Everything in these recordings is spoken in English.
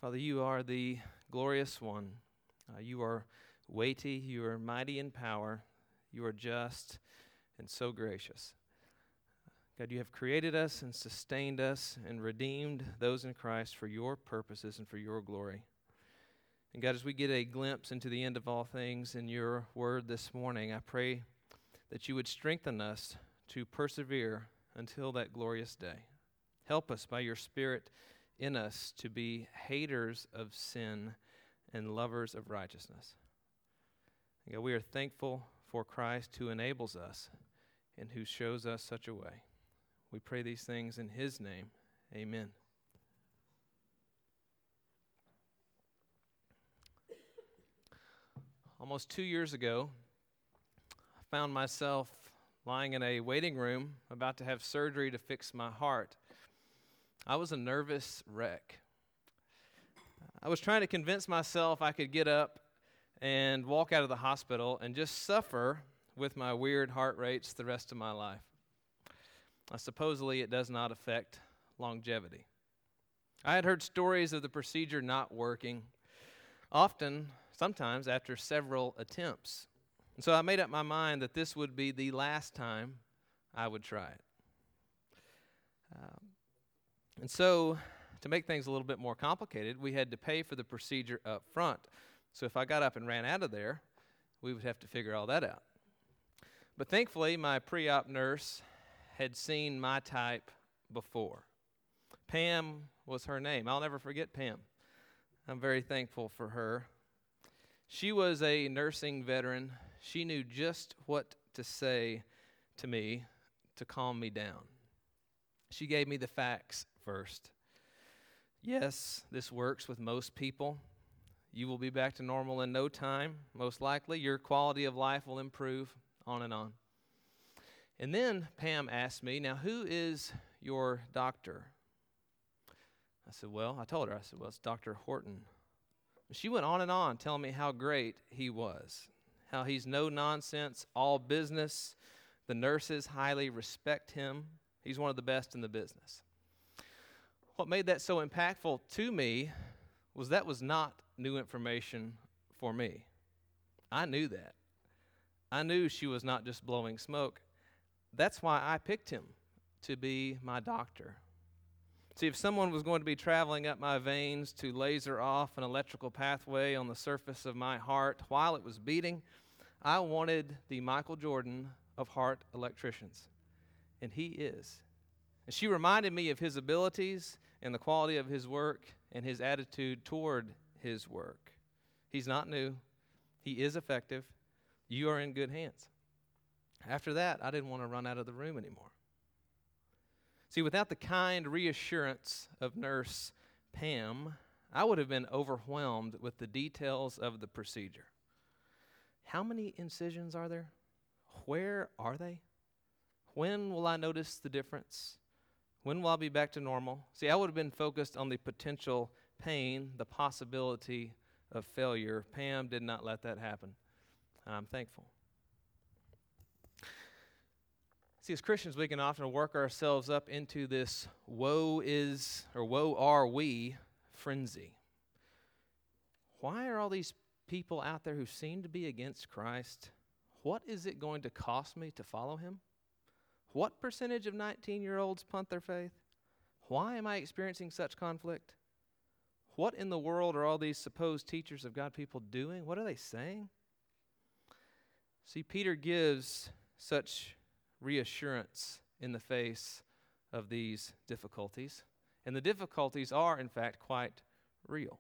Father, you are the glorious one. You are weighty, you are mighty in power, you are just and so gracious. God, you have created us and sustained us and redeemed those in Christ for your purposes and for your glory. And God, as we get a glimpse into the end of all things in your word this morning, I pray that you would strengthen us to persevere until that glorious day. Help us by your Spirit in us to be haters of sin and lovers of righteousness. And God, we are thankful for Christ who enables us and who shows us such a way. We pray these things in his name. Amen. Almost 2 years ago, I found myself lying in a waiting room about to have surgery to fix my heart. I was a nervous wreck. I was trying to convince myself I could get up and walk out of the hospital and just suffer with my weird heart rates the rest of my life. Supposedly, it does not affect longevity. I had heard stories of the procedure not working, sometimes after several attempts. And so I made up my mind that this would be the last time I would try it. And so, to make things a little bit more complicated, we had to pay for the procedure up front. So if I got up and ran out of there, we would have to figure all that out. But thankfully, my pre-op nurse had seen my type before. Pam was her name. I'll never forget Pam. I'm very thankful for her. She was a nursing veteran. She knew just what to say to me to calm me down. She gave me the facts first. Yes, this works with most people. You will be back to normal in no time, most likely. Your quality of life will improve, on and on. And then Pam asked me, now who is your doctor? I told her, it's Dr. Horton. She went on and on telling me how great he was, how he's no nonsense, all business. The nurses highly respect him. He's one of the best in the business. What made that so impactful to me was that was not new information for me. I knew that. I knew she was not just blowing smoke. That's why I picked him to be my doctor. See, if someone was going to be traveling up my veins to laser off an electrical pathway on the surface of my heart while it was beating, I wanted the Michael Jordan of heart electricians. And he is. And she reminded me of his abilities and the quality of his work and his attitude toward his work. He's not new. He is effective. You are in good hands. After that, I didn't want to run out of the room anymore. See, without the kind reassurance of Nurse Pam, I would have been overwhelmed with the details of the procedure. How many incisions are there? Where are they? When will I notice the difference? When will I be back to normal? See, I would have been focused on the potential pain, the possibility of failure. Pam did not let that happen. I'm thankful. See, as Christians, we can often work ourselves up into this woe are we frenzy. Why are all these people out there who seem to be against Christ? What is it going to cost me to follow him? What percentage of 19-year-olds punt their faith? Why am I experiencing such conflict? What in the world are all these supposed teachers of God people doing? What are they saying? See, Peter gives such reassurance in the face of these difficulties. And the difficulties are, in fact, quite real.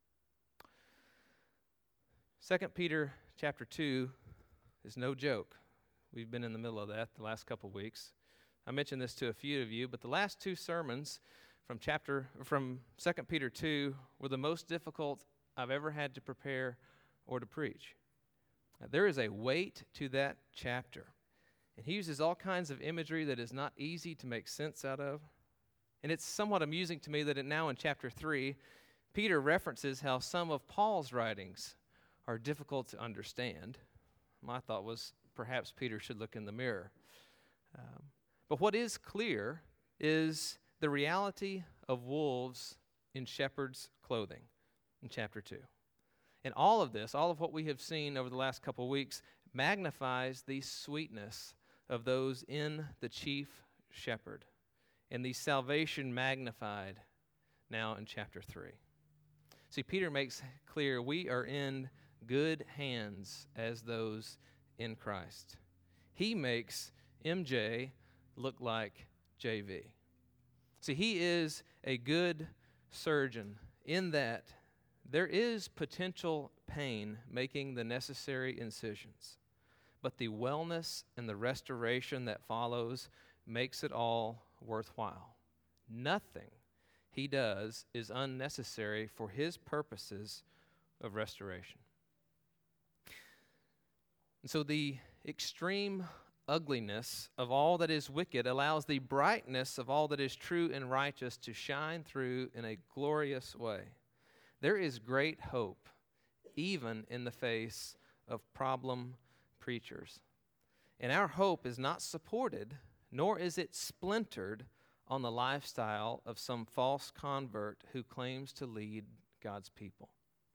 2 Peter chapter 2 is no joke. We've been in the middle of that the last couple weeks. I mentioned this to a few of you, but the last two sermons from 2 Peter 2 were the most difficult I've ever had to prepare or to preach. There is a weight to that chapter. And he uses all kinds of imagery that is not easy to make sense out of. And it's somewhat amusing to me that now in chapter 3, Peter references how some of Paul's writings are difficult to understand. My thought was perhaps Peter should look in the mirror. But what is clear is the reality of wolves in shepherd's clothing. in chapter 2. And all of this, all of what we have seen over the last couple of weeks, magnifies the sweetness of those in the chief shepherd, and the salvation magnified now in chapter 3. See, Peter makes clear we are in good hands as those in Christ. He makes MJ look like JV. See, he is a good surgeon in that there is potential pain making the necessary incisions, but the wellness and the restoration that follows makes it all worthwhile. Nothing he does is unnecessary for his purposes of restoration. And so the extreme ugliness of all that is wicked allows the brightness of all that is true and righteous to shine through in a glorious way. There is great hope, even in the face of problem preachers. And our hope is not supported, nor is it splintered on the lifestyle of some false convert who claims to lead God's people.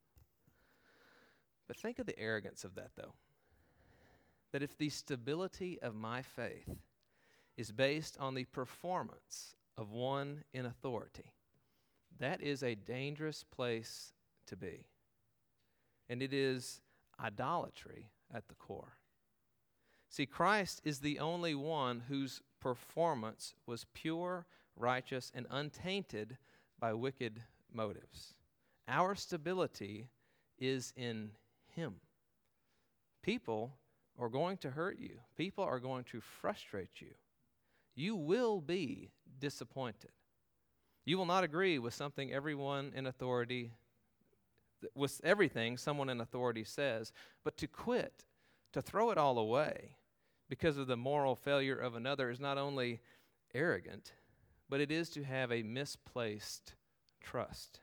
But think of the arrogance of that, though. That if the stability of my faith is based on the performance of one in authority, that is a dangerous place to be. And it is idolatry at the core. See, Christ is the only one whose performance was pure, righteous, and untainted by wicked motives. Our stability is in Him. People are going to hurt you. People are going to frustrate you. You will be disappointed. You will not agree with something everyone in authority, with everything someone in authority says, but to quit, to throw it all away because of the moral failure of another is not only arrogant, but it is to have a misplaced trust.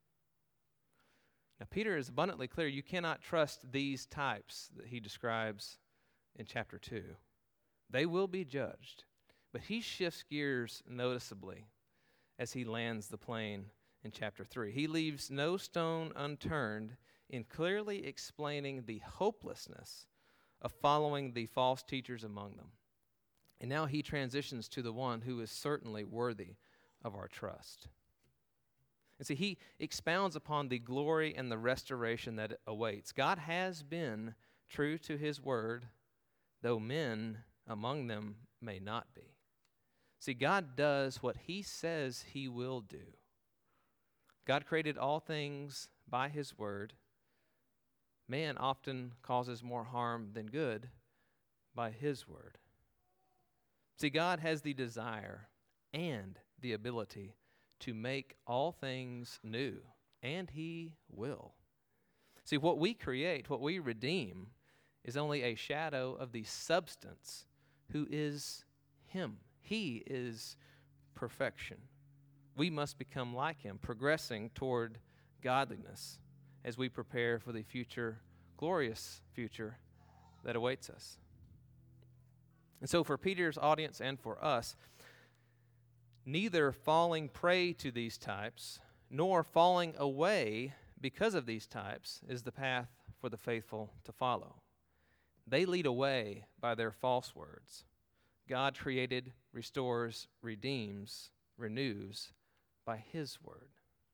Now, Peter is abundantly clear you cannot trust these types that he describes in chapter 2. They will be judged, but he shifts gears noticeably as he lands the plane in chapter 3. He leaves no stone unturned in clearly explaining the hopelessness of following the false teachers among them. And now he transitions to the one who is certainly worthy of our trust. And see, he expounds upon the glory and the restoration that awaits. God has been true to his word, though men among them may not be. See, God does what he says he will do. God created all things by his word. Man often causes more harm than good by his word. See, God has the desire and the ability to make all things new, and he will. See, what we create, what we redeem, is only a shadow of the substance who is him. He is perfection. We must become like him, progressing toward godliness as we prepare for the future, glorious future that awaits us. And so for Peter's audience and for us, neither falling prey to these types nor falling away because of these types is the path for the faithful to follow. They lead away by their false words. God created, restores, redeems, renews by his word.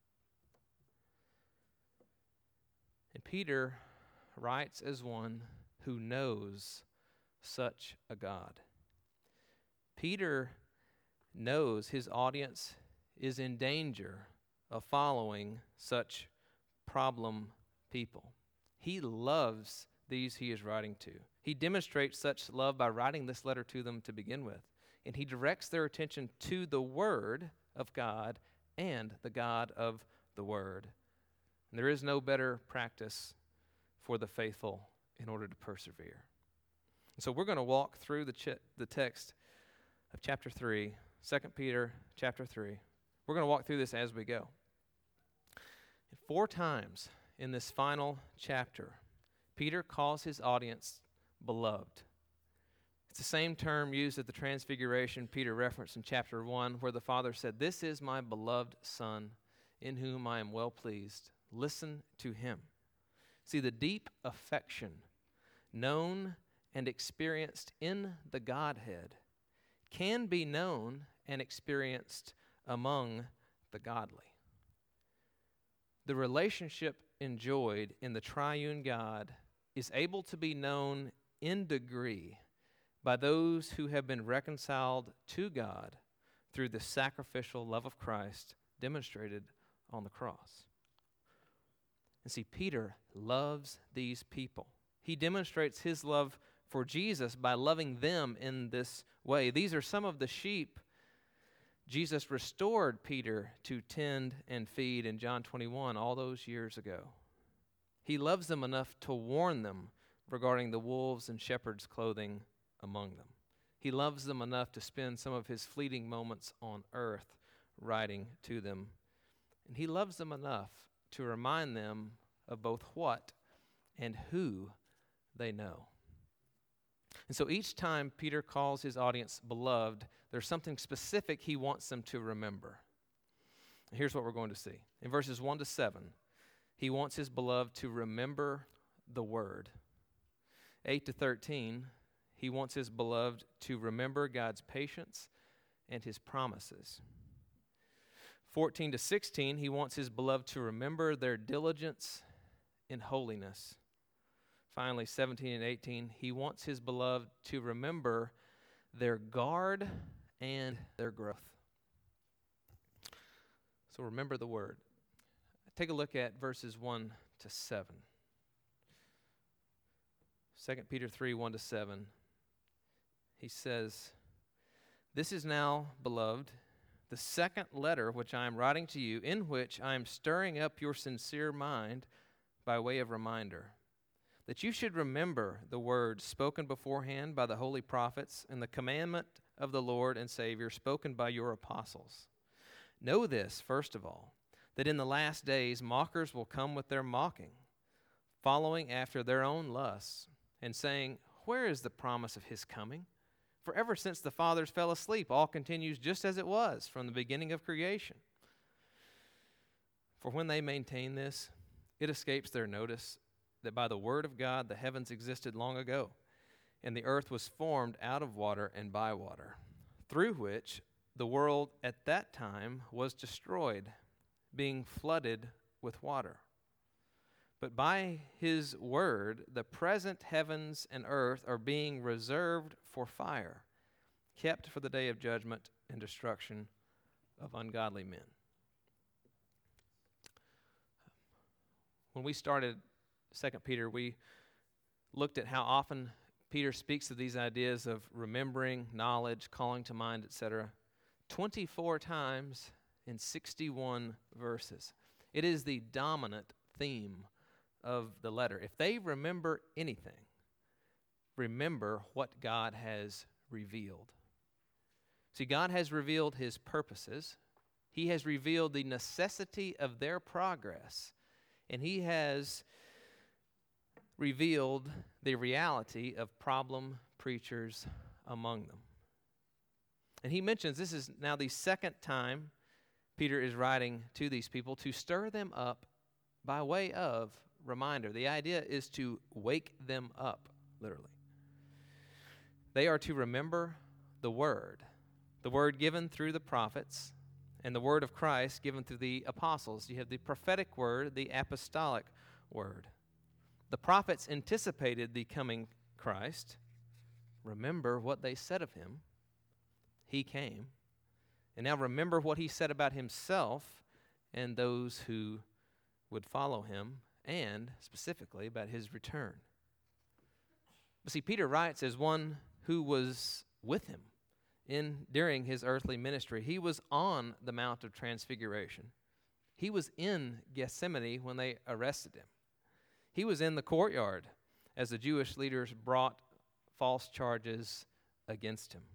And Peter writes as one who knows such a God. Peter knows his audience is in danger of following such problem people. He loves these he is writing to. He demonstrates such love by writing this letter to them to begin with. And he directs their attention to the Word of God and the God of the Word. And there is no better practice for the faithful in order to persevere. And so we're going to walk through the text of chapter 3, 2 Peter chapter 3. We're going to walk through this as we go. And 4 times in this final chapter, Peter calls his audience beloved. It's the same term used at the Transfiguration Peter referenced in chapter 1, where the Father said, "This is my beloved Son, in whom I am well pleased. Listen to him. See, the deep affection known and experienced in the Godhead can be known and experienced among the godly. The relationship enjoyed in the triune God is able to be known in degree by those who have been reconciled to God through the sacrificial love of Christ demonstrated on the cross. And see, Peter loves these people. He demonstrates his love for Jesus by loving them in this way. These are some of the sheep Jesus restored Peter to tend and feed in John 21 all those years ago. He loves them enough to warn them regarding the wolves and shepherds' clothing among them. He loves them enough to spend some of his fleeting moments on earth writing to them. And he loves them enough to remind them of both what and who they know. And so each time Peter calls his audience beloved, there's something specific he wants them to remember. Here's what we're going to see. In verses 1 to 7, he wants his beloved to remember the word. 8 to 13, he wants his beloved to remember God's patience and his promises. 14 to 16, he wants his beloved to remember their diligence in holiness. Finally, 17 and 18, he wants his beloved to remember their guard and their growth. So remember the word. Take a look at verses 1 to 7. 2 Peter 3, 1 to 7. He says, "This is now, beloved, the second letter which I am writing to you, in which I am stirring up your sincere mind by way of reminder, that you should remember the words spoken beforehand by the holy prophets and the commandment of the Lord and Savior spoken by your apostles. Know this, first of all, that in the last days mockers will come with their mocking, following after their own lusts, and saying, 'Where is the promise of his coming?' For ever since the fathers fell asleep, all continues just as it was from the beginning of creation. For when they maintain this, it escapes their notice that by the word of God the heavens existed long ago, and the earth was formed out of water and by water, through which the world at that time was destroyed, being flooded with water. But by his word the present heavens and earth are being reserved for fire, kept for the day of judgment and destruction of ungodly men." When we started 2 Peter, we looked at how often Peter speaks of these ideas of remembering, knowledge, calling to mind, etc. 24 times in 61 verses. It is the dominant theme of the letter. If they remember anything, remember what God has revealed. See, God has revealed his purposes. He has revealed the necessity of their progress. And he has revealed the reality of problem preachers among them. And he mentions this is now the second time Peter is writing to these people to stir them up by way of reminder. The idea is to wake them up, literally. They are to remember the word given through the prophets, and the word of Christ given through the apostles. You have the prophetic word, the apostolic word. The prophets anticipated the coming Christ. Remember what they said of him. He came. And now remember what he said about himself and those who would follow him, and specifically about his return. But see, Peter writes as one who was with him during his earthly ministry. He was on the Mount of Transfiguration. He was in Gethsemane when they arrested him. He was in the courtyard as the Jewish leaders brought false charges against him.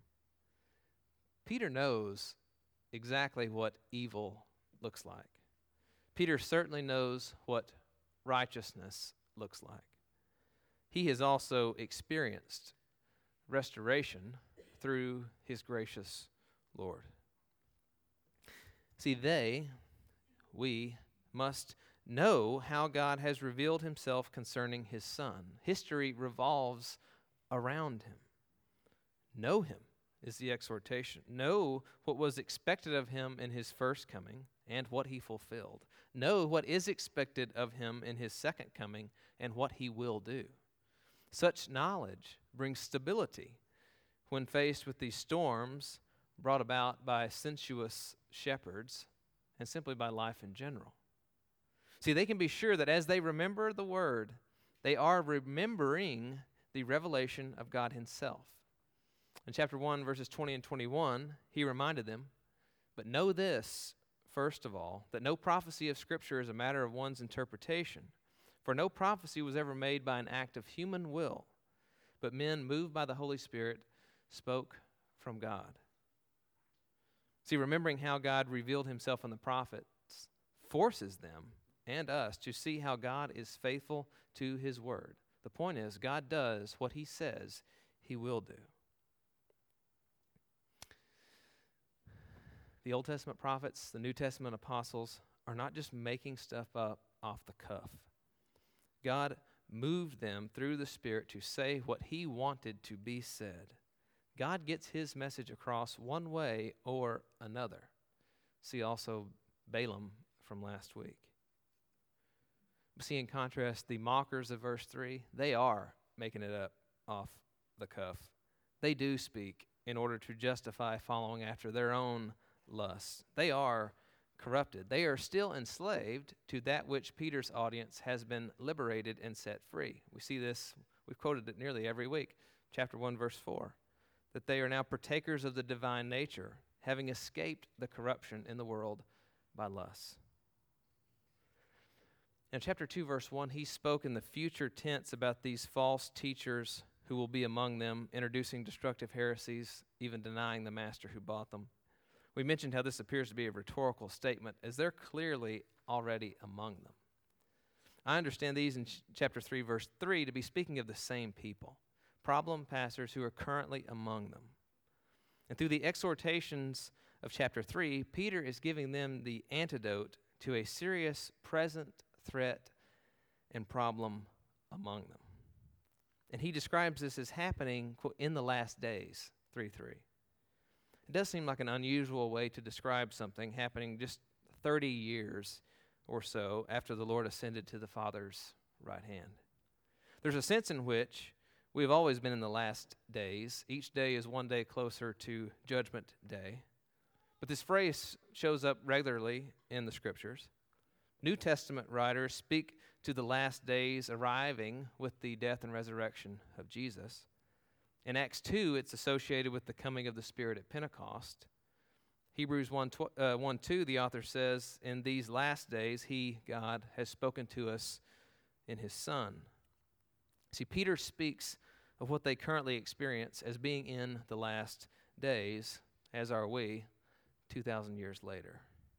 Peter knows exactly what evil looks like. Peter certainly knows what righteousness looks like. He has also experienced restoration through his gracious Lord. See, we must know how God has revealed himself concerning his Son. History revolves around him. Know him is the exhortation. Know what was expected of him in his first coming and what he fulfilled. Know what is expected of him in his second coming and what he will do. Such knowledge brings stability when faced with these storms brought about by sensuous shepherds and simply by life in general. See, they can be sure that as they remember the word, they are remembering the revelation of God himself. In chapter 1, verses 20 and 21, he reminded them, "But know this, first of all, that no prophecy of Scripture is a matter of one's interpretation. For no prophecy was ever made by an act of human will, but men moved by the Holy Spirit spoke from God." See, remembering how God revealed himself in the prophets forces them and us to see how God is faithful to his word. The point is, God does what he says he will do. The Old Testament prophets, the New Testament apostles, are not just making stuff up off the cuff. God moved them through the Spirit to say what he wanted to be said. God gets his message across one way or another. See also Balaam from last week. See, in contrast, the mockers of verse 3, they are making it up off the cuff. They do speak in order to justify following after their own lusts. They are corrupted. They are still enslaved to that which Peter's audience has been liberated and set free. We see this, we've quoted it nearly every week, chapter 1, verse 4, that they are now partakers of the divine nature, having escaped the corruption in the world by lusts. In chapter 2, verse 1, he spoke in the future tense about these false teachers who will be among them, introducing destructive heresies, even denying the master who bought them. We mentioned how this appears to be a rhetorical statement, as they're clearly already among them. I understand these in chapter 3, verse 3, to be speaking of the same people, problem pastors who are currently among them. And through the exhortations of chapter 3, Peter is giving them the antidote to a serious present threat and problem among them. And he describes this as happening, quote, in the last days, 3:3. It does seem like an unusual way to describe something happening just 30 years or so after the Lord ascended to the Father's right hand. There's a sense in which we've always been in the last days. Each day is one day closer to Judgment Day. But this phrase shows up regularly in the Scriptures. New Testament writers speak to the last days arriving with the death and resurrection of Jesus. In Acts 2, it's associated with the coming of the Spirit at Pentecost. Hebrews 1:2, the author says, "In these last days, he, God, has spoken to us in his Son." See, Peter speaks of what they currently experience as being in the last days, as are we, 2,000 years later.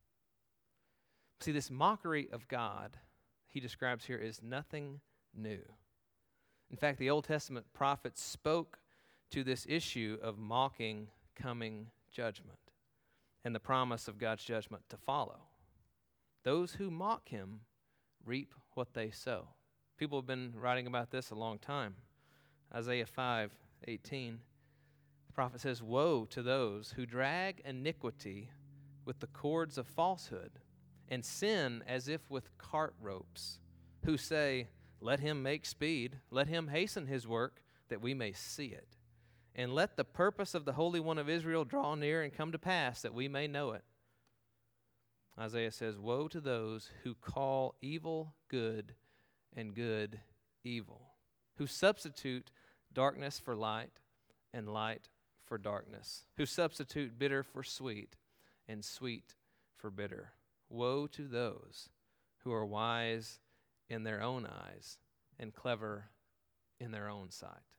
See, this mockery of God he describes here is nothing new. In fact, the Old Testament prophets spoke to this issue of mocking coming judgment and the promise of God's judgment to follow. Those who mock him reap what they sow. People have been writing about this a long time. Isaiah 5:18, the prophet says, "Woe to those who drag iniquity with the cords of falsehood and sin as if with cart ropes, who say, 'Let him make speed, let him hasten his work, that we may see it. And let the purpose of the Holy One of Israel draw near and come to pass, that we may know it.'" Isaiah says, "Woe to those who call evil good and good evil, who substitute darkness for light and light for darkness, who substitute bitter for sweet and sweet for bitter. Woe to those who are wise in their own eyes and clever in their own sight."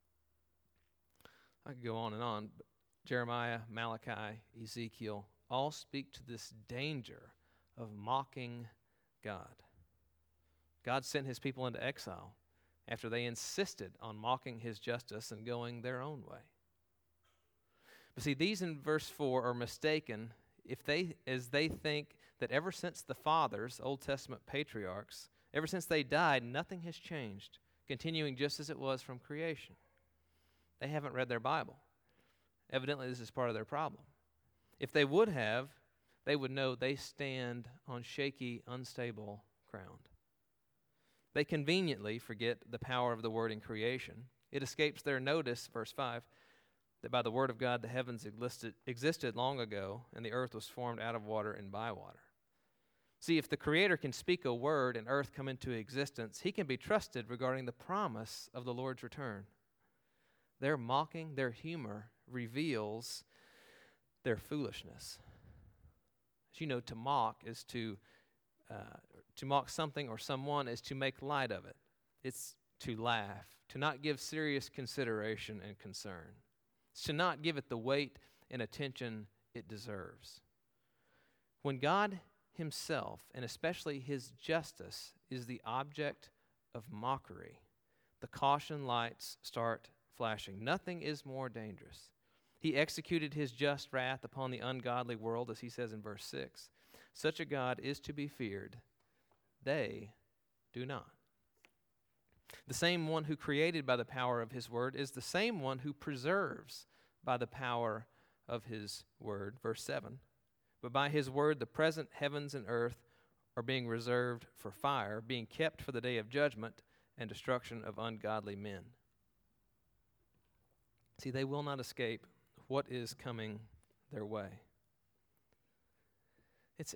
I could go on, but Jeremiah, Malachi, Ezekiel all speak to this danger of mocking God. God sent his people into exile after they insisted on mocking his justice and going their own way. But see, these in verse 4 are mistaken as they think that ever since the fathers, Old Testament patriarchs, ever since they died, nothing has changed, continuing just as it was from creation. They haven't read their Bible. Evidently, this is part of their problem. If they would have, they would know they stand on shaky, unstable ground. They conveniently forget the power of the Word in creation. It escapes their notice, verse 5, that by the Word of God the heavens existed long ago, and the earth was formed out of water and by water. See, if the Creator can speak a word and earth come into existence, He can be trusted regarding the promise of the Lord's return. Their mocking, their humor reveals their foolishness. As you know, to mock is to mock something or someone is to make light of it. It's to laugh, to not give serious consideration and concern. It's to not give it the weight and attention it deserves. When God Himself, and especially His justice, is the object of mockery, the caution lights start flashing. Nothing is more dangerous. He executed His just wrath upon the ungodly world, as He says in verse 6. Such a God is to be feared. They do not. The same one who created by the power of His word is the same one who preserves by the power of His word. Verse 7. But by His word the present heavens and earth are being reserved for fire, being kept for the day of judgment and destruction of ungodly men. See, they will not escape what is coming their way. It's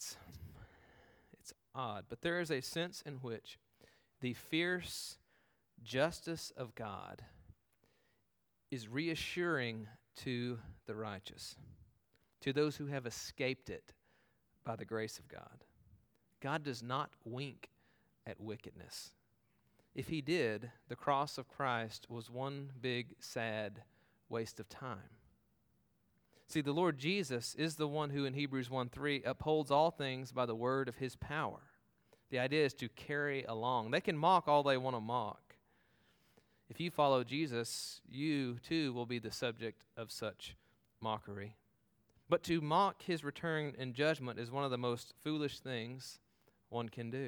odd, but there is a sense in which the fierce justice of God is reassuring to the righteous, to those who have escaped it by the grace of God. God does not wink at wickedness. If He did, the cross of Christ was one big, sad waste of time. See, the Lord Jesus is the one who in Hebrews 1:3 upholds all things by the word of His power. The idea is to carry along. They can mock all they want to mock. If you follow Jesus, you too will be the subject of such mockery. But to mock His return and judgment is one of the most foolish things one can do.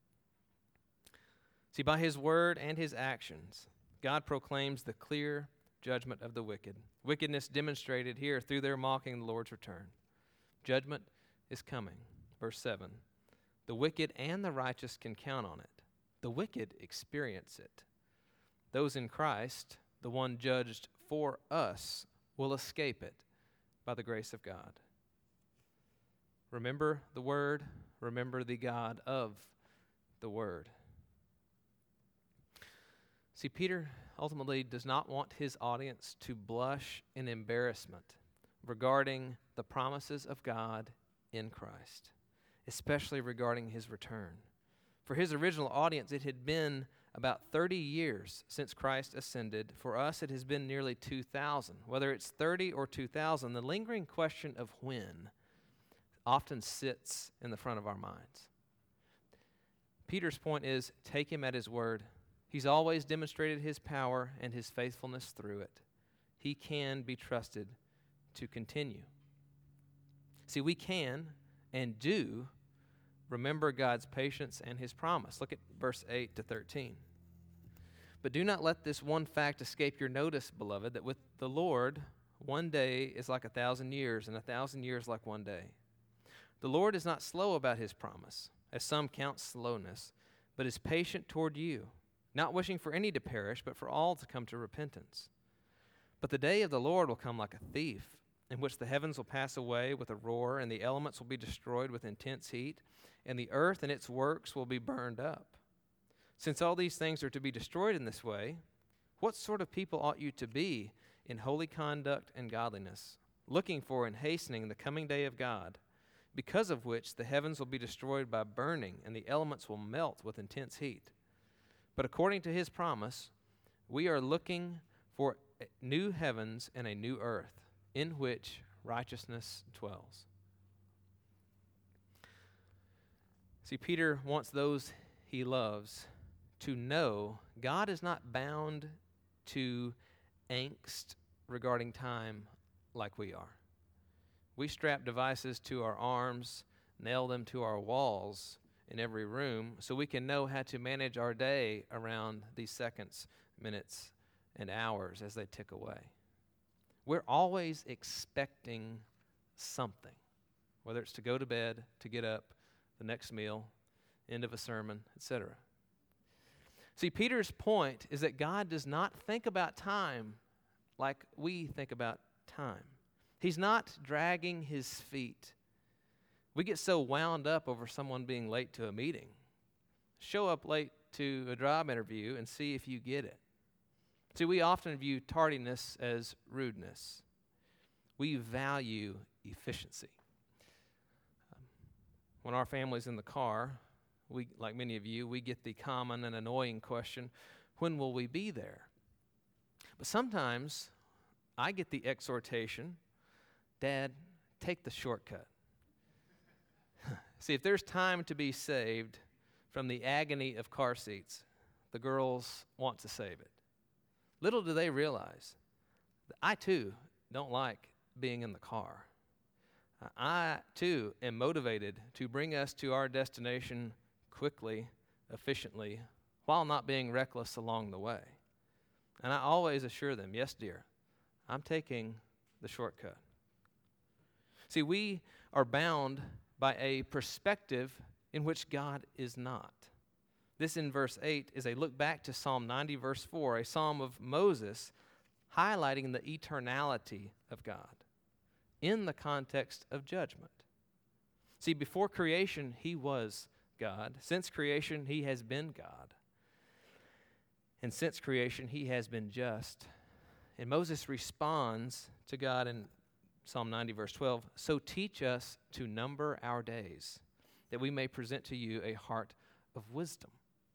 See, by His word and His actions, God proclaims the clear judgment of the wicked. Wickedness demonstrated here through their mocking the Lord's return. Judgment is coming. Verse 7. The wicked and the righteous can count on it. The wicked experience it. Those in Christ, the one judged for us, will escape it by the grace of God. Remember the word. Remember the God of the word. See, Peter ultimately does not want his audience to blush in embarrassment regarding the promises of God in Christ, especially regarding His return. For his original audience, it had been about 30 years since Christ ascended. For us, it has been nearly 2,000. Whether it's 30 or 2,000, the lingering question of when often sits in the front of our minds. Peter's point is, take Him at His word. He's always demonstrated His power and His faithfulness through it. He can be trusted to continue. See, we can and do remember God's patience and His promise. Look at verse 8 to 13. But do not let this one fact escape your notice, beloved, that with the Lord, one day is like 1,000 years, and 1,000 years like one day. The Lord is not slow about His promise, as some count slowness, but is patient toward you, not wishing for any to perish, but for all to come to repentance. But the day of the Lord will come like a thief, in which the heavens will pass away with a roar, and the elements will be destroyed with intense heat, and the earth and its works will be burned up. Since all these things are to be destroyed in this way, what sort of people ought you to be in holy conduct and godliness, looking for and hastening the coming day of God, because of which the heavens will be destroyed by burning, and the elements will melt with intense heat? But according to His promise, we are looking for new heavens and a new earth, in which righteousness dwells. See, Peter wants those he loves to know God is not bound to angst regarding time like we are. We strap devices to our arms nail them to our walls in every room so we can know how to manage our day around these seconds, minutes, and hours as they tick away. We're always expecting something, whether it's to go to bed, to get up, the next meal, end of a sermon, etc. See, Peter's point is that God does not think about time like we think about time. He's not dragging his feet. We get so wound up over someone being late to a meeting. Show up late to a job interview and see if you get it. See, we often view tardiness as rudeness. We value efficiency. When our family's in the car, we, like many of you, we get the common and annoying question, when will we be there? But sometimes I get the exhortation, Dad, take the shortcut. See, if there's time to be saved from the agony of car seats, the girls want to save it. Little do they realize that I, too, don't like being in the car. I, too, am motivated to bring us to our destination quickly, efficiently, while not being reckless along the way. And I always assure them, yes, dear, I'm taking the shortcut. See, we are bound by a perspective in which God is not. This in verse 8 is a look back to Psalm 90, verse 4, a psalm of Moses highlighting the eternality of God in the context of judgment. See, before creation, he was God. Since creation, he has been God. And since creation, he has been just. And Moses responds to God in Psalm 90, verse 12, so teach us to number our days, that we may present to you a heart of wisdom.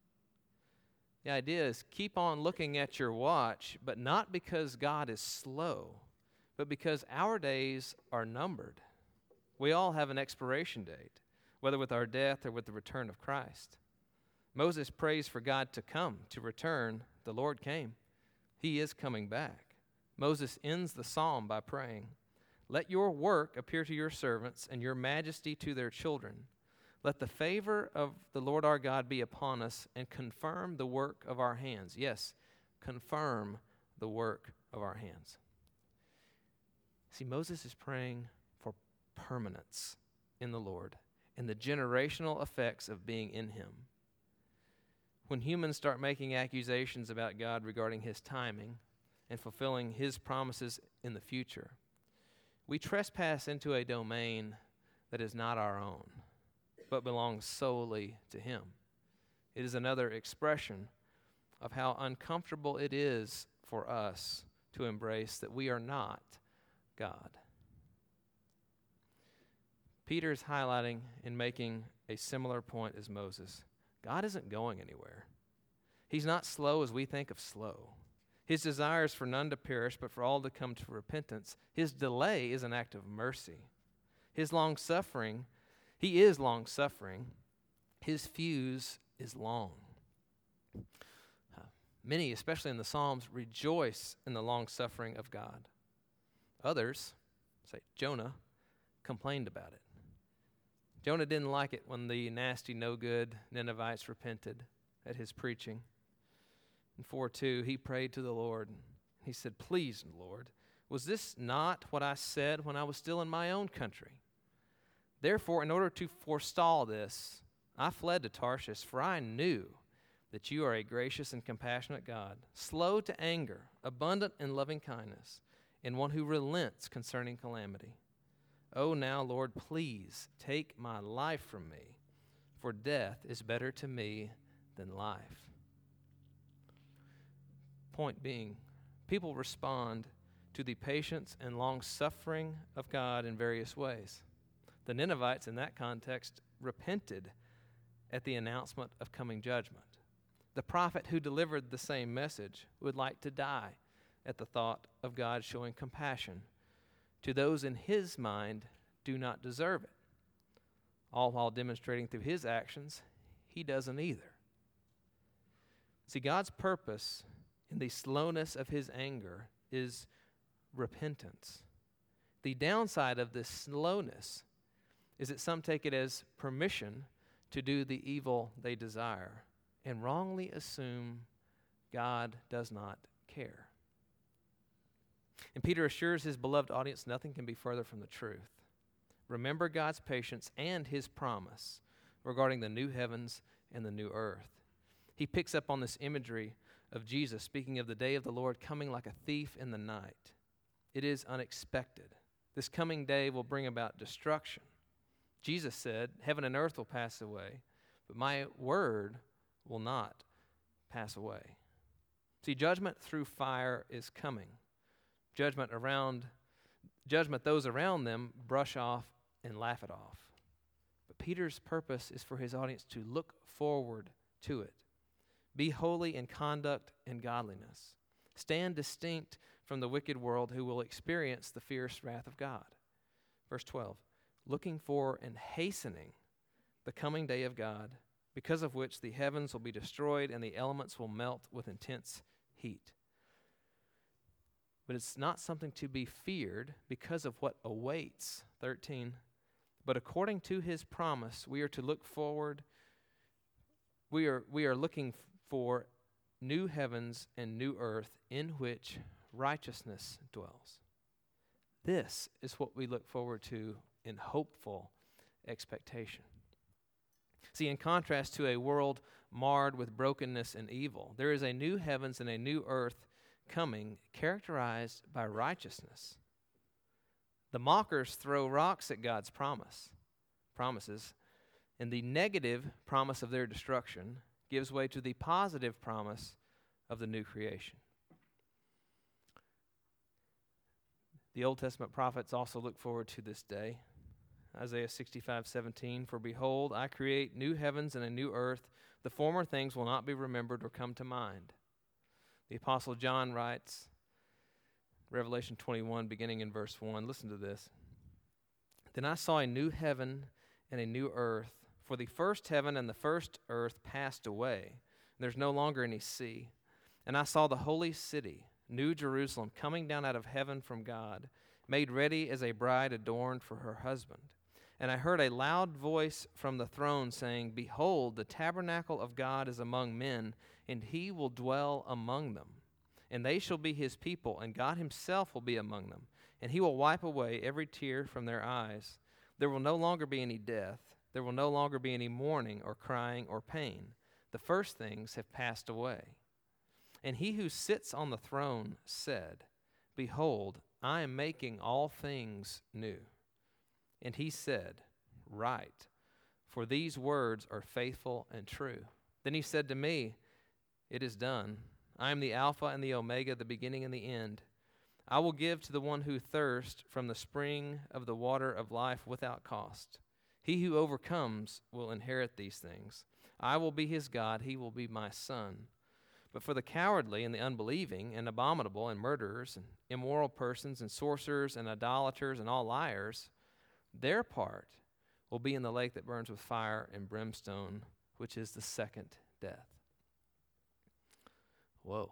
The idea is keep on looking at your watch, but not because God is slow, but because our days are numbered. We all have an expiration date, whether with our death or with the return of Christ. Moses prays for God to come, to return. The Lord came. He is coming back. Moses ends the psalm by praying, let your work appear to your servants and your majesty to their children. Let the favor of the Lord our God be upon us and confirm the work of our hands. Yes, confirm the work of our hands. See, Moses is praying for permanence in the Lord and the generational effects of being in him. When humans start making accusations about God regarding his timing and fulfilling his promises in the future, we trespass into a domain that is not our own, but belongs solely to him. It is another expression of how uncomfortable it is for us to embrace that we are not God. Peter is highlighting and making a similar point as Moses. God isn't going anywhere. He's not slow as we think of slow. His desire is for none to perish, but for all to come to repentance. His delay is an act of mercy. His long-suffering, he is long-suffering. His fuse is long. Many, especially in the Psalms, rejoice in the long-suffering of God. Others, say Jonah, complained about it. Jonah didn't like it when the nasty, no-good Ninevites repented at his preaching. In 4:2, he prayed to the Lord. He said, please, Lord, was this not what I said when I was still in my own country? Therefore, in order to forestall this, I fled to Tarshish, for I knew that you are a gracious and compassionate God, slow to anger, abundant in loving kindness, and one who relents concerning calamity. Oh, now, Lord, please take my life from me, for death is better to me than life. Point being, people respond to the patience and long-suffering of God in various ways. The Ninevites, in that context, repented at the announcement of coming judgment. The prophet who delivered the same message would like to die at the thought of God showing compassion to those in his mind do not deserve it, all while demonstrating through his actions he doesn't either. See, God's purpose in the slowness of his anger is repentance. The downside of this slowness is that some take it as permission to do the evil they desire and wrongly assume God does not care. And Peter assures his beloved audience nothing can be further from the truth. Remember God's patience and his promise regarding the new heavens and the new earth. He picks up on this imagery of Jesus speaking of the day of the Lord coming like a thief in the night. It is unexpected. This coming day will bring about destruction. Jesus said, heaven and earth will pass away, but my word will not pass away. See, judgment through fire is coming. Judgment those around them brush off and laugh it off. But Peter's purpose is for his audience to look forward to it. Be holy in conduct and godliness. Stand distinct from the wicked world who will experience the fierce wrath of God. Verse 12, looking for and hastening the coming day of God, because of which the heavens will be destroyed and the elements will melt with intense heat. But it's not something to be feared because of what awaits. 13, but according to his promise, we are to look forward. We are looking for new heavens and new earth in which righteousness dwells. This is what we look forward to in hopeful expectation. See, in contrast to a world marred with brokenness and evil, there is a new heavens and a new earth coming characterized by righteousness. The mockers throw rocks at God's promises, and the negative promise of their destruction gives way to the positive promise of the new creation. The Old Testament prophets also look forward to this day. Isaiah 65:17, for behold, I create new heavens and a new earth. The former things will not be remembered or come to mind. The Apostle John writes, Revelation 21, beginning in verse 1, listen to this. Then I saw a new heaven and a new earth, for the first heaven and the first earth passed away. There's no longer any sea. And I saw the holy city, New Jerusalem, coming down out of heaven from God, made ready as a bride adorned for her husband. And I heard a loud voice from the throne saying, behold, the tabernacle of God is among men, and he will dwell among them. And they shall be his people, and God himself will be among them. And he will wipe away every tear from their eyes. There will no longer be any death. There will no longer be any mourning or crying or pain. The first things have passed away. And he who sits on the throne said, behold, I am making all things new. And he said, write, for these words are faithful and true. Then he said to me, it is done. I am the Alpha and the Omega, the beginning and the end. I will give to the one who thirsts from the spring of the water of life without cost. He who overcomes will inherit these things. I will be his God, he will be my son. But for the cowardly and the unbelieving and abominable and murderers and immoral persons and sorcerers and idolaters and all liars, their part will be in the lake that burns with fire and brimstone, which is the second death. Whoa.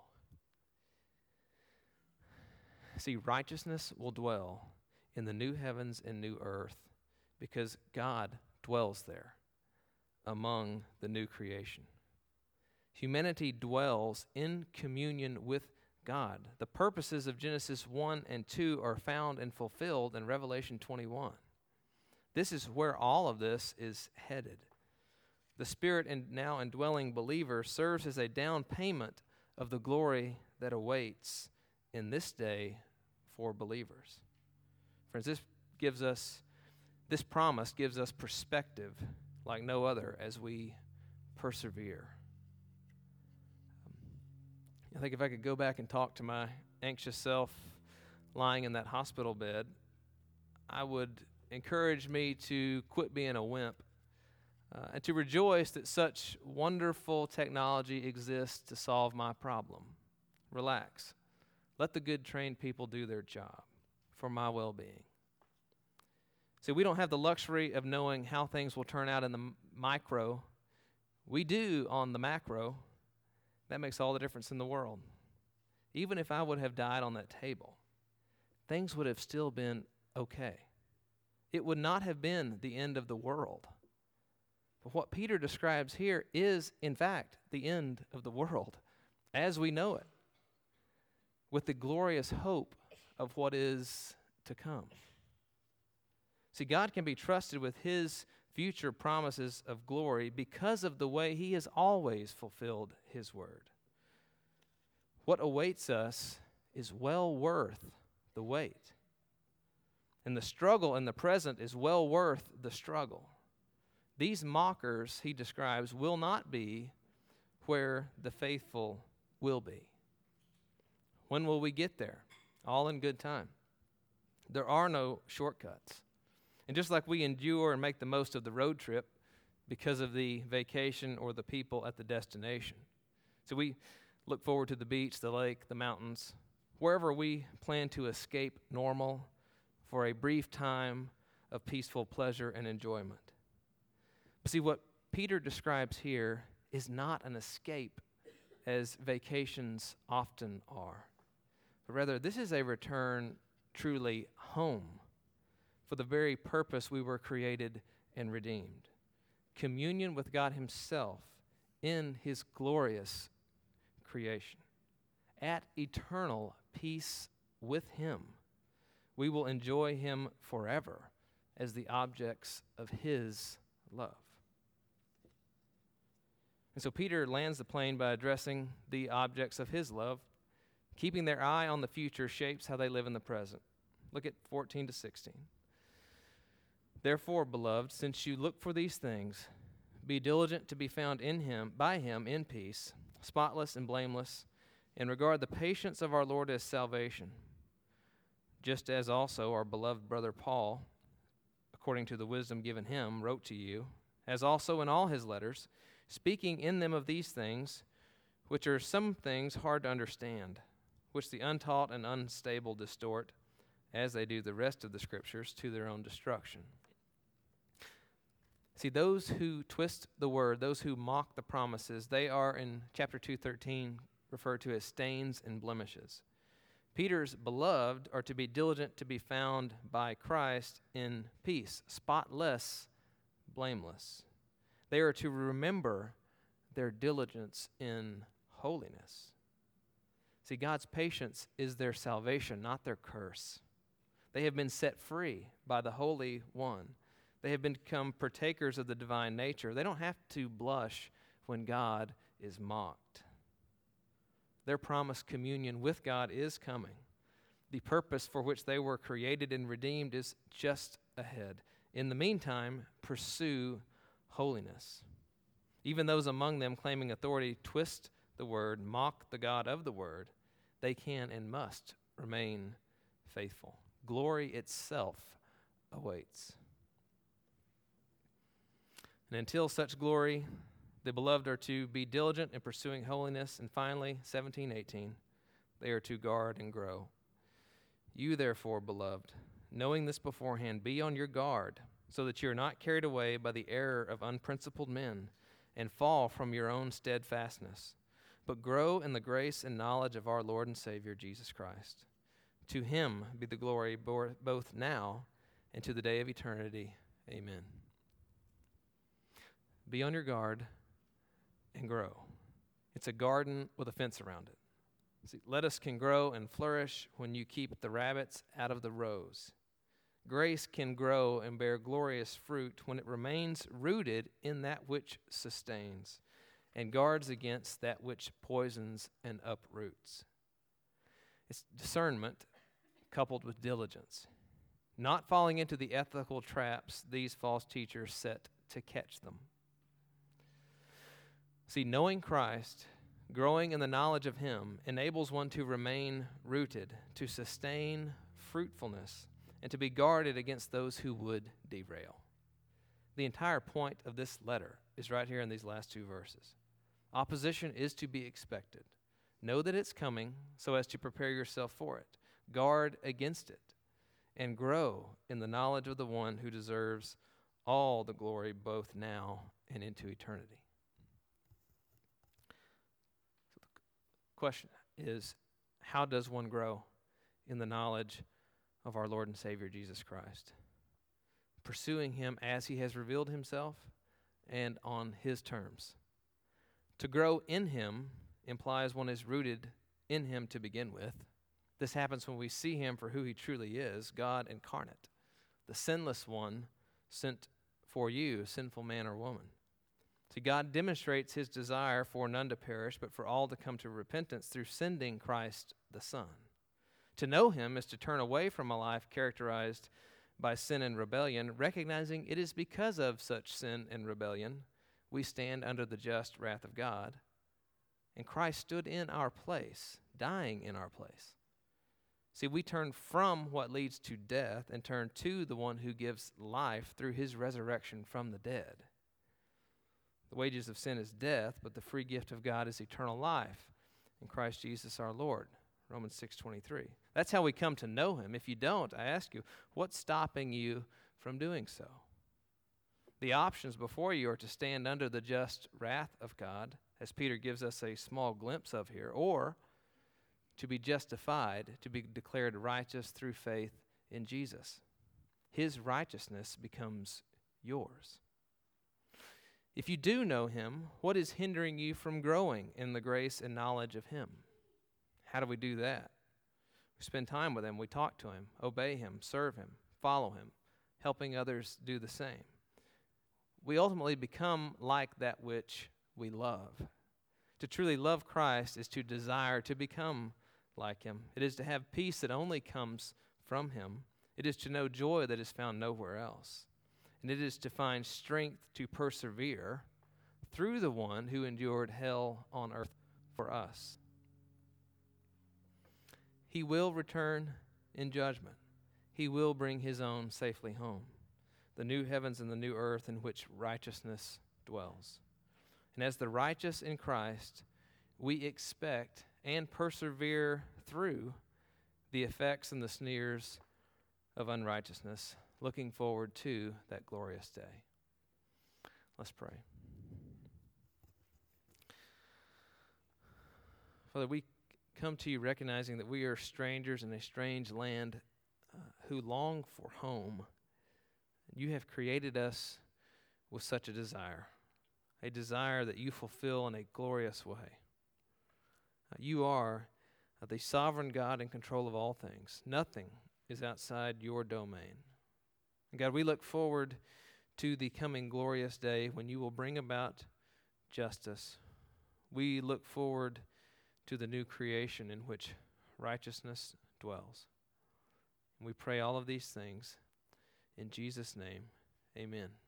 See, righteousness will dwell in the new heavens and new earth because God dwells there among the new creation. Humanity dwells in communion with God. The purposes of Genesis 1 and 2 are found and fulfilled in Revelation 21. This is where all of this is headed. The Spirit and now indwelling believer serves as a down payment of the glory that awaits in this day for believers. Friends, this promise gives us perspective like no other as we persevere. I think if I could go back and talk to my anxious self lying in that hospital bed, I would encourage me to quit being a wimp and to rejoice that such wonderful technology exists to solve my problem. Relax. Let the good trained people do their job for my well-being. See, we don't have the luxury of knowing how things will turn out in the micro. We do on the macro. That makes all the difference in the world. Even if I would have died on that table, things would have still been okay. it would not have been the end of the world. But what Peter describes here is, in fact, the end of the world as we know it, with the glorious hope of what is to come. See, God can be trusted with his future promises of glory because of the way he has always fulfilled his word. What awaits us is well worth the wait. And the struggle in the present is well worth the struggle. These mockers, he describes, will not be where the faithful will be. When will we get there? All in good time. There are no shortcuts. And just like we endure and make the most of the road trip because of the vacation or the people at the destination. So we look forward to the beach, the lake, the mountains, wherever we plan to escape normal for a brief time of peaceful pleasure and enjoyment. But see, what Peter describes here is not an escape as vacations often are. But rather, this is a return truly home for the very purpose we were created and redeemed. Communion with God himself in his glorious creation. At eternal peace with him, we will enjoy him forever as the objects of his love. And so Peter lands the plane by addressing the objects of his love. Keeping their eye on the future shapes how they live in the present. Look at 14 to 16. Therefore, beloved, since you look for these things, be diligent to be found in him, by him in peace, spotless and blameless, and regard the patience of our Lord as salvation, just as also our beloved brother Paul, according to the wisdom given him, wrote to you, as also in all his letters, speaking in them of these things, which are some things hard to understand, which the untaught and unstable distort, as they do the rest of the Scriptures, to their own destruction. See, those who twist the word, those who mock the promises, they are in chapter 2:13 referred to as stains and blemishes. Peter's beloved are to be diligent to be found by Christ in peace, spotless, blameless. They are to remember their diligence in holiness. See, God's patience is their salvation, not their curse. They have been set free by the Holy One. They have become partakers of the divine nature. They don't have to blush when God is mocked. Their promised communion with God is coming. The purpose for which they were created and redeemed is just ahead. In the meantime, pursue holiness. Even those among them claiming authority twist the word, mock the God of the word. They can and must remain faithful. Glory itself awaits. And until such glory, the beloved are to be diligent in pursuing holiness. And finally, 17:18, they are to guard and grow. You therefore, beloved, knowing this beforehand, be on your guard, so that you are not carried away by the error of unprincipled men and fall from your own steadfastness, but grow in the grace and knowledge of our Lord and Savior, Jesus Christ. To him be the glory both now and to the day of eternity. Amen. Be on your guard and grow. It's a garden with a fence around it. See, lettuce can grow and flourish when you keep the rabbits out of the rows. Grace can grow and bear glorious fruit when it remains rooted in that which sustains and guards against that which poisons and uproots. It's discernment coupled with diligence, not falling into the ethical traps these false teachers set to catch them. See, knowing Christ, growing in the knowledge of him, enables one to remain rooted, to sustain fruitfulness, and to be guarded against those who would derail. The entire point of this letter is right here in these last two verses. Opposition is to be expected. Know that it's coming so as to prepare yourself for it. Guard against it, and grow in the knowledge of the one who deserves all the glory both now and into eternity. So the question is, how does one grow in the knowledge of our Lord and Savior Jesus Christ? pursuing him as he has revealed himself and on his terms. To grow in him implies one is rooted in him to begin with. This happens when we see him for who he truly is, God incarnate, the sinless one sent for you, sinful man or woman. See, God demonstrates his desire for none to perish, but for all to come to repentance through sending Christ the Son. To know him is to turn away from a life characterized by sin and rebellion, recognizing it is because of such sin and rebellion we stand under the just wrath of God. And Christ stood in our place, dying in our place. See, we turn from what leads to death and turn to the one who gives life through his resurrection from the dead. The wages of sin is death, but the free gift of God is eternal life in Christ Jesus our Lord. Romans 6:23. That's how we come to know him. If you don't, I ask you, what's stopping you from doing so? The options before you are to stand under the just wrath of God, as Peter gives us a small glimpse of here, or to be justified, to be declared righteous through faith in Jesus. His righteousness becomes yours. If you do know him, what is hindering you from growing in the grace and knowledge of him? How do we do that? We spend time with him, we talk to him, obey him, serve him, follow him, helping others do the same. We ultimately become like that which we love. To truly love Christ is to desire to become like him. It is to have peace that only comes from him. It is to know joy that is found nowhere else. And it is to find strength to persevere through the one who endured hell on earth for us. He will return in judgment. He will bring his own safely home, the new heavens and the new earth in which righteousness dwells. And as the righteous in Christ, we expect and persevere through the effects and the sneers of unrighteousness, looking forward to that glorious day. Let's pray. Father, we come to you recognizing that we are strangers in a strange land who long for home. You have created us with such a desire that you fulfill in a glorious way. You are the sovereign God in control of all things. Nothing is outside your domain. And God, we look forward to the coming glorious day when you will bring about justice. We look forward to the new creation in which righteousness dwells. And we pray all of these things in Jesus' name. Amen.